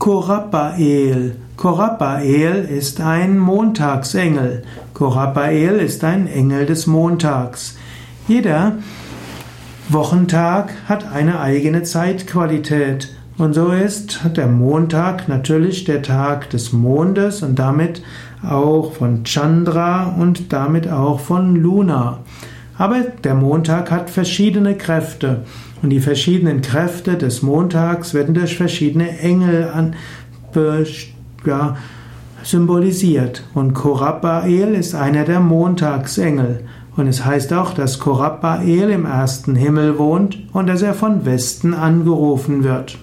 Korapael. Korapael ist ein Montagsengel. Korapael ist ein Engel des Montags. Jeder Wochentag hat eine eigene Zeitqualität. Und so ist der Montag natürlich der Tag des Mondes und damit auch von Chandra und damit auch von Luna. Aber der Montag hat verschiedene Kräfte und die verschiedenen Kräfte des Montags werden durch verschiedene Engel symbolisiert. Und Korapael ist einer der Montagsengel. Und es heißt auch, dass Korapael im ersten Himmel wohnt und dass er von Westen angerufen wird.